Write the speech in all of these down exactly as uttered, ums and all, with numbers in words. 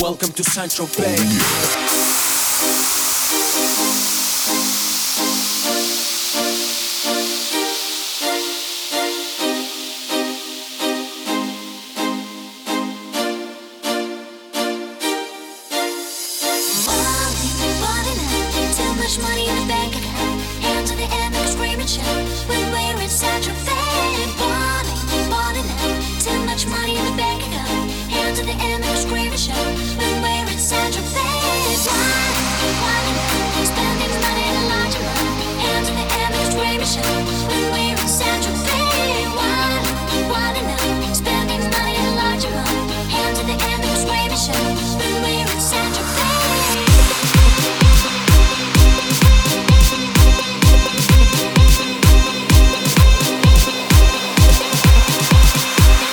Welcome to Central Bay. Money in the bank account, hands in the air, make a screaming shout. When we're in Central Bay, balling, balling out. Too much money in the bank account, hands in the air, make a screaming shout. When we're in Central Bay, balling, balling out. Spending money in a large amount, hands in the air, make a screaming shout. When we're in Central Bay, balling, balling out. Spending money in a large amount, hands in the air, make a screaming shout. When we're in Central Bay.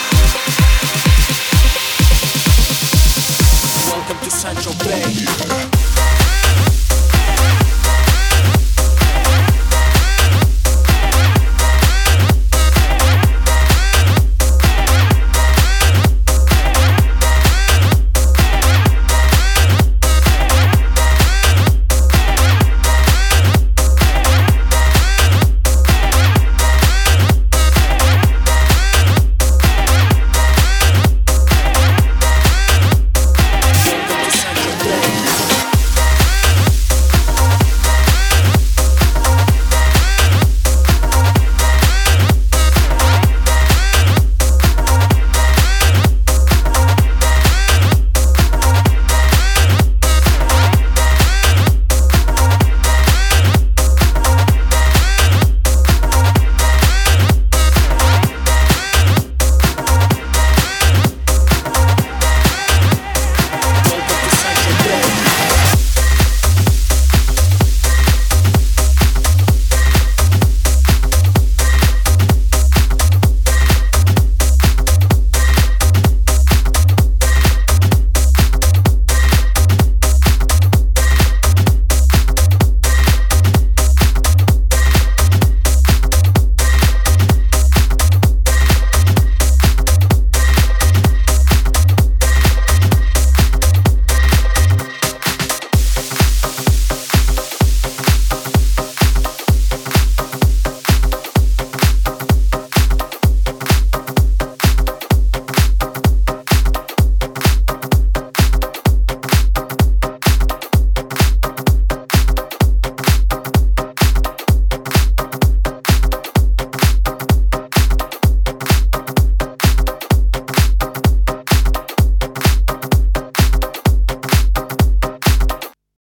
Central Bay.